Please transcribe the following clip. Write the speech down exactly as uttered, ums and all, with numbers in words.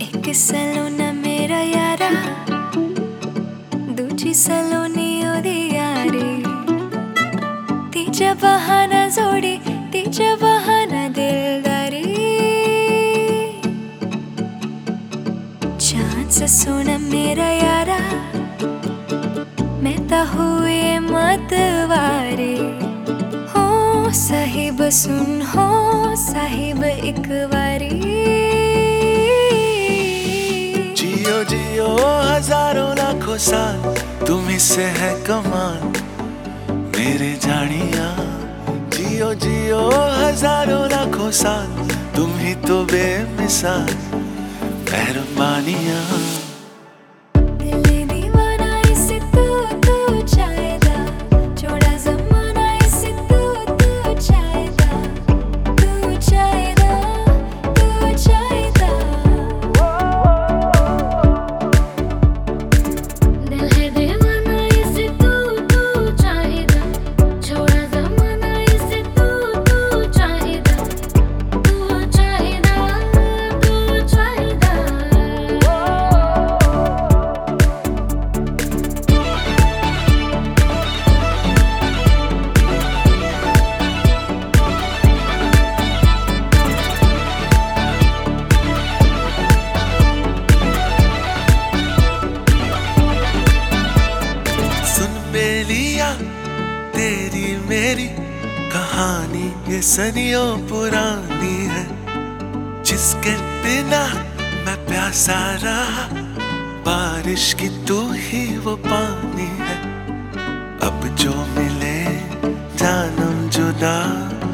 एक सलोना मेरा यारा, दूजी सलोनी ओदी यारी, तीजा बहाना जोड़ी, तीजा बहाना दिलदारी। चांद सा सोना मेरा यारा, मैं ता हुए मतवारी। हो साहिब सुन, हो साहिब एक बारी। जियो जियो हजारों लाखों साल, तुम्ही से है कमाल मेरे जानिया। जियो जियो हजारों लाखों साल, तुम ही तो बेमिसाल मेहरबानिया। तेरी मेरी कहानी ये सदियों पुरानी है, जिसके बिना मैं प्यासा रहा, बारिश की तू ही वो पानी है। अब जो मिले जानम जुदा